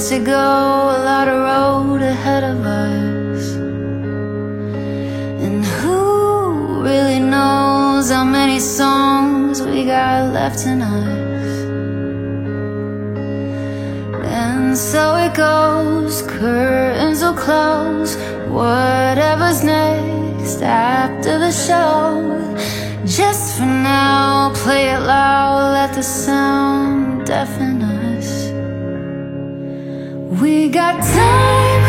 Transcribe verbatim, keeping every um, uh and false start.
ways to go, a lot of road ahead of us. And who really knows how many songs we got left in us? And so it goes, curtains will close, whatever's next after the show. Just for now, play it loud, let the sound deafen us. We got time.